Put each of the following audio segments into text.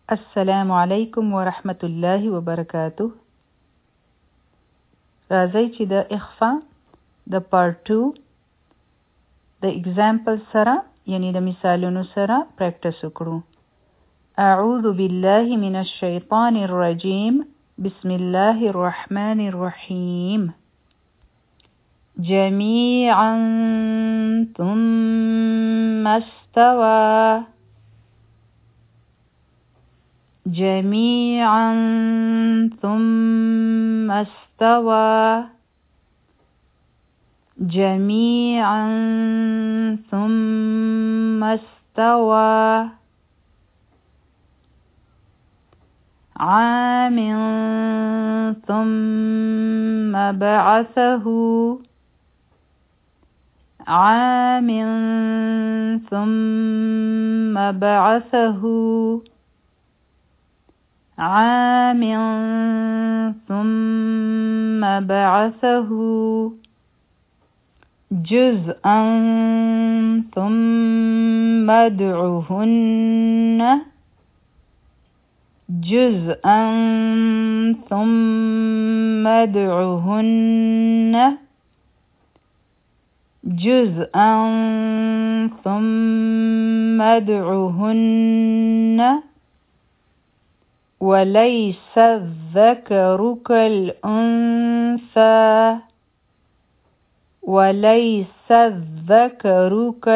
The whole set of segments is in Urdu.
السلام علیکم ورحمت الله وبرکاته. راځئ چې د اخفا د پارت 2 د اگزامپل سره یعنی د مثالونو سره پریکټس وکړو. اعوذ بالله من الشیطان الرجیم. بسم الله الرحمن الرحیم. جميعا ثم استوى. جميعا ثم استوى. جميعا ثم استوى. عام ثم بعثه. عام ثم بعثه. عام ثم بعثه. جزءا ثم ادعهن. جزءا ثم ادعهن. جزءا ثم ادعهن. وليس الذكر كالأنثى. وليس الذكر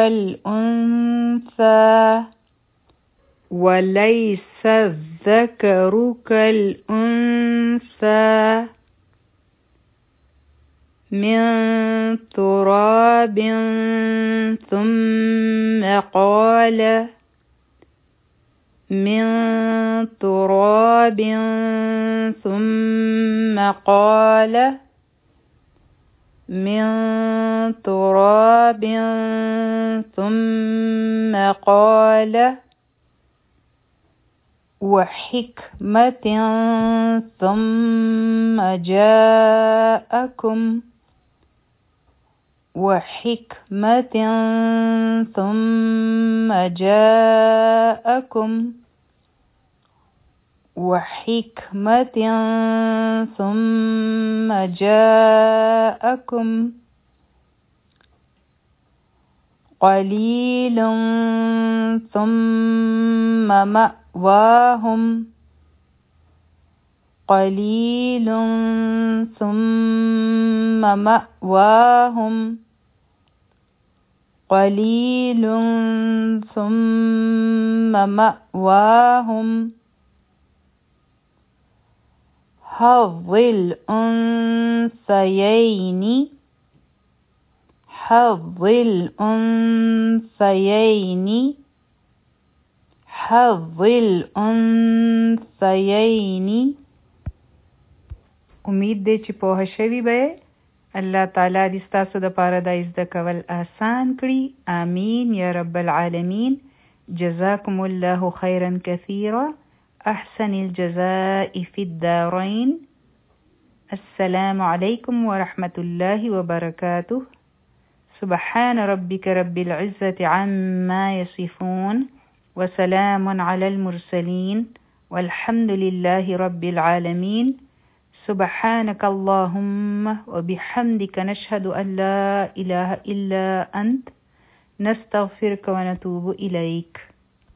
كالأنثى. وليس الذكر كالأنثى. من تراب ثم قال. من تراب ثم قال. من تراب ثم قال. وحكمة ثم جاءكم. وحكمة ثم جاءكم. وحكمة ثم جاءكم. قليل ثم مأواهم. قليل ثم مأواهم. قليل ثم مأواهم. حظ الأنثيين. حظ الأنثيين. حظ الأنثيين. امید دی چې پوه شوي به. الله تعالی دې ستاسو دپاره دا زده کول آسان کړي. آمین یا رب العالمین. جزاکم الله خیرا کثیرا. احسن الجزاء في الدارين. السلام عليكم ورحمة الله وبركاته. سبحان ربك رب العزة عما يصفون وسلام على المرسلين والحمد لله رب العالمين. سبحانك اللهم وبحمدك نشهد أن لا إله إلا أنت نستغفرك ونتوب إليك.